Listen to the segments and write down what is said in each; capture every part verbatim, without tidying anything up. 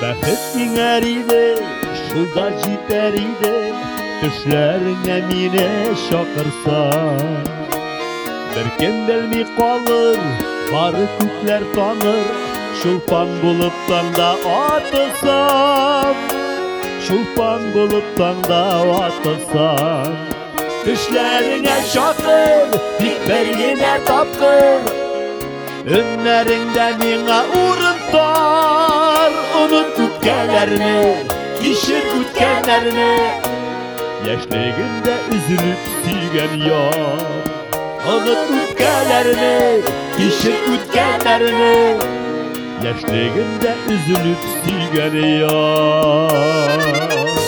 Bäxetliň eride, şulda jiter ide, düşlerine mine şakırsan. Bir kendelmi kalır, bary kütler tanır, şulpan buluptan da atılsam. Şulpan buluptan da atılsam. Düşlerine şakır, dikbergine tapkır, önlerinde mine urun tar. Unut ütkenlerini, kişir ütkenlerini, yaşliginde üzülüp süygen yar. Unut ütkenlerini, kişir ütkenlerini, yaşliginde üzülüp süygen yar.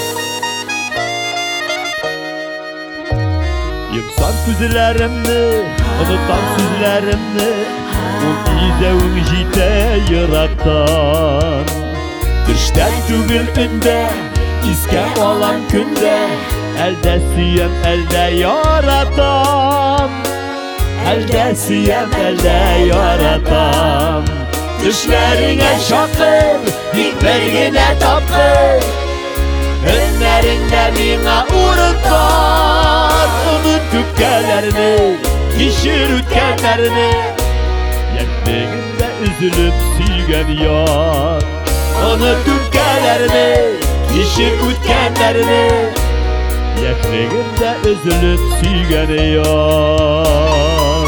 Yımsan tüzlerimni, unutan süzlerimni, ul izevin jite yıraktan. Düşten tügül ünde, iskem olan günde, elde süyem elde yaratam. Elde süyem elde yaratam. Düşlerine şakır, dikbergine tapkır, önlerinde mine urutar. Unut küpkelerini, kişir ütkenlerini, yaşliginde üzülüp süygen yar. Unut küpkelerini, kişir ütkenlerini, yaşliginde üzülüp süygen yar.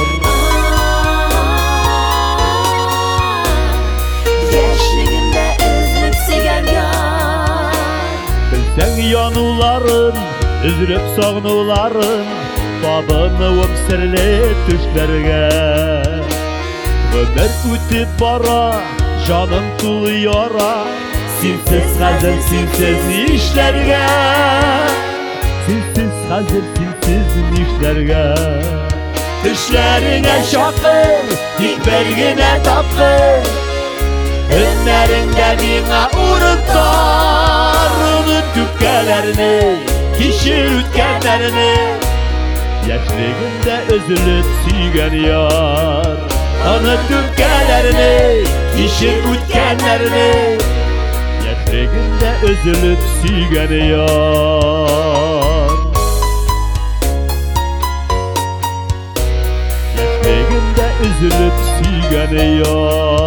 Yaşliginde üzülüp süygen yar. Bilsen yanuların, üzülüp sağnuların, babınıvım sirli düşlerge. Ömer ütüp bara, canım tulu yara, sinsiz hazır sinsiz işlerge. Sinsiz hazır sinsiz işlerge. Düşlerine şakır, dikbergine tapkır, önlerinde mine urutar. Unut küpkelerini, kişir ütkenlerini, yaşliginde üzülüp süygen yar. Unut küpkelerini, kişir ütkenlerini, yaşliginde üzülüp süygen yar. Yaşliginde üzülüp süygen yar.